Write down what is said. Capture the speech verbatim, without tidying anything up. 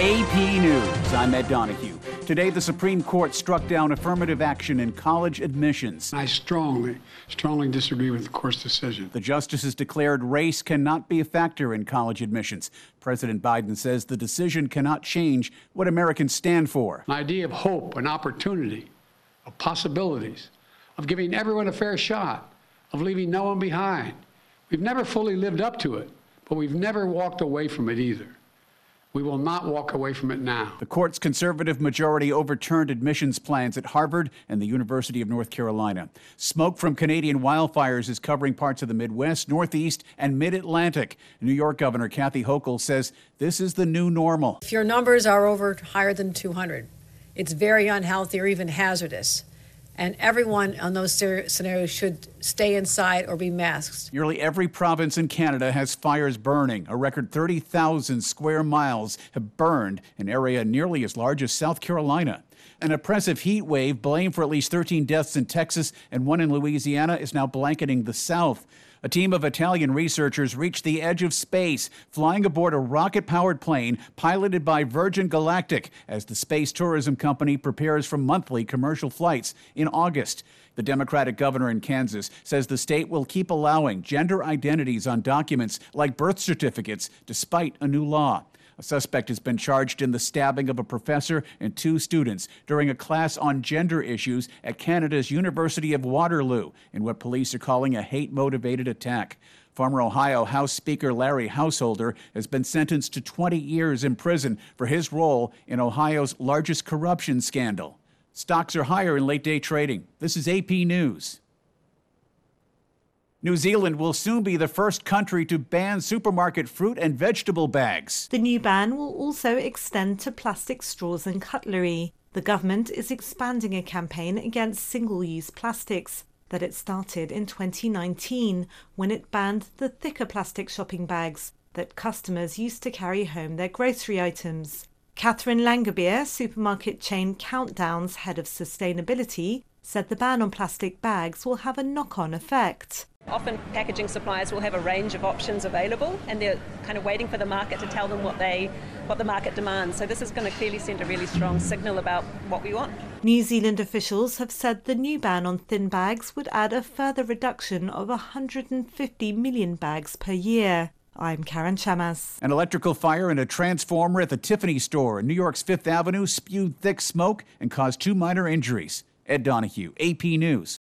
A P News, I'm Ed Donahue. Today, the Supreme Court struck down affirmative action in college admissions. I strongly, strongly disagree with the court's decision. The justices declared race cannot be a factor in college admissions. President Biden says the decision cannot change what Americans stand for. An idea of hope and opportunity, of possibilities, of giving everyone a fair shot, of leaving no one behind. We've never fully lived up to it, but we've never walked away from it either. We will not walk away from it now. The court's conservative majority overturned admissions plans at Harvard and the University of North Carolina. Smoke from Canadian wildfires is covering parts of the Midwest, Northeast, and Mid-Atlantic. New York Governor Kathy Hochul says this is the new normal. If your numbers are over higher than two hundred, it's very unhealthy or even hazardous. And everyone on those scenarios should stay inside or be masked. Nearly every province in Canada has fires burning. A record thirty thousand square miles have burned, an area nearly as large as South Carolina. An oppressive heat wave blamed for at least thirteen deaths in Texas and one in Louisiana is now blanketing the South. A team of Italian researchers reached the edge of space, flying aboard a rocket-powered plane piloted by Virgin Galactic as the space tourism company prepares for monthly commercial flights in August. The Democratic governor in Kansas says the state will keep allowing gender identities on documents like birth certificates despite a new law. A suspect has been charged in the stabbing of a professor and two students during a class on gender issues at Canada's University of Waterloo in what police are calling a hate-motivated attack. Former Ohio House Speaker Larry Householder has been sentenced to twenty years in prison for his role in Ohio's largest corruption scandal. Stocks are higher in late-day trading. This is A P News. New Zealand will soon be the first country to ban supermarket fruit and vegetable bags. The new ban will also extend to plastic straws and cutlery. The government is expanding a campaign against single-use plastics that it started in twenty nineteen when it banned the thicker plastic shopping bags that customers used to carry home their grocery items. Catherine Langerbier, supermarket chain Countdown's head of sustainability, said the ban on plastic bags will have a knock-on effect. Often packaging suppliers will have a range of options available and they're kind of waiting for the market to tell them what they what the market demands. So this is going to clearly send a really strong signal about what we want. New Zealand officials have said the new ban on thin bags would add a further reduction of one hundred fifty million bags per year. I'm Karen Chamas. An electrical fire in a transformer at the Tiffany store in New York's Fifth Avenue spewed thick smoke and caused two minor injuries. Ed Donahue, A P News.